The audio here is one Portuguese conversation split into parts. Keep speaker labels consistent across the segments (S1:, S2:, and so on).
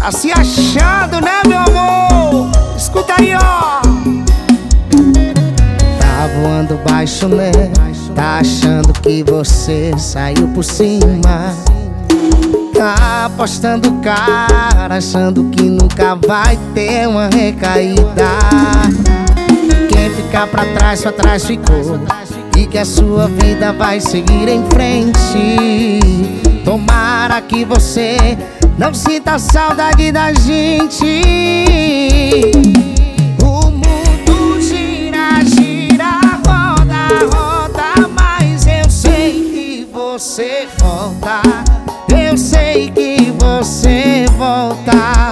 S1: Tá se achando, né, meu amor? Escuta aí, ó. Tá voando baixo, né? Tá achando que você saiu por cima. Tá apostando cara, achando que nunca vai ter uma recaída. Quem ficar pra trás, só atrás ficou. E que a sua vida vai seguir em frente. Tomara que você não sinta saudade da gente. O mundo gira, gira, roda, roda, mas eu sei que você volta. Eu sei que você volta.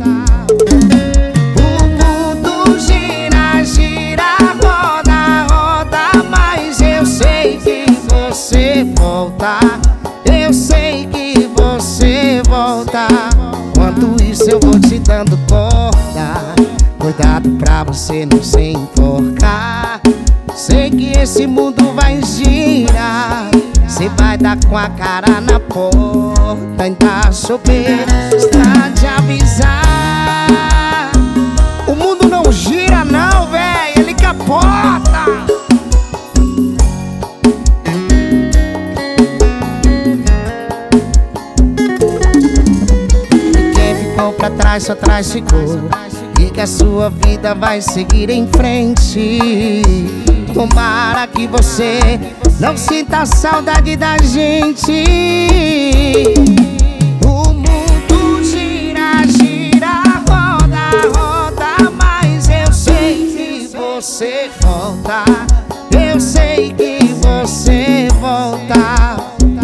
S1: O mundo gira, gira, roda, roda, mas eu sei que você volta. Eu sei que você volta. Enquanto isso eu vou te dando corda. Cuidado pra você não se enforcar. Sei que esse mundo vai girar. Cê vai dar com a cara na porta. Ainda chover, está de avisar. O mundo não gira não, véi, ele capota. E quem ficou pra trás, só atrás ficou. E que a sua vida vai seguir em frente. Tomara que você não sinta saudade da gente. O mundo gira, gira, roda, roda, mas eu sei que você volta. Eu sei que você volta.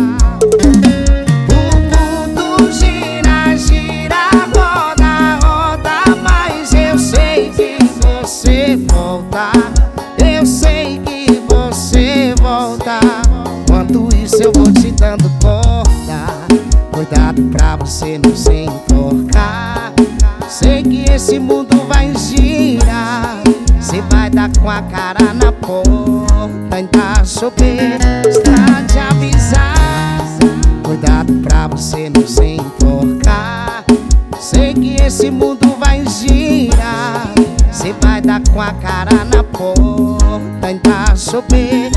S1: O mundo gira, gira, roda, roda, mas eu sei que você volta. Eu sei que você volta. Enquanto isso eu vou te dando corda. Cuidado pra você não se enforcar. Sei que esse mundo vai girar. Cê vai dar com a cara na porta. Ainda chover, está de avisar. Cuidado pra você não se enforcar. Sei que esse mundo vai girar. Cê vai dar com a cara na porta. Ainda chover,